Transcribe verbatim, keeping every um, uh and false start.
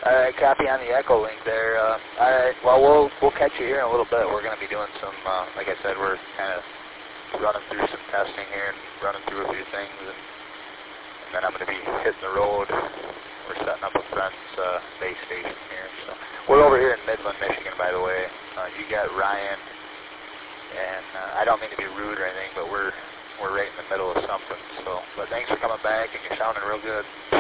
All right, copy on the Echo link there. Uh, all right, well, we'll we'll catch you here in a little bit. We're going to be doing some, uh, like I said, we're kind of running through some testing here and running through a few things, and, and then I'm going to be hitting the road. We're setting up a friend's uh, base station here. So we're over here in Midland, Michigan, by the way. Uh, you got Ryan, and uh, I don't mean to be rude or anything, but we're we're right in the middle of something. So, but thanks for coming back, and you're sounding real good.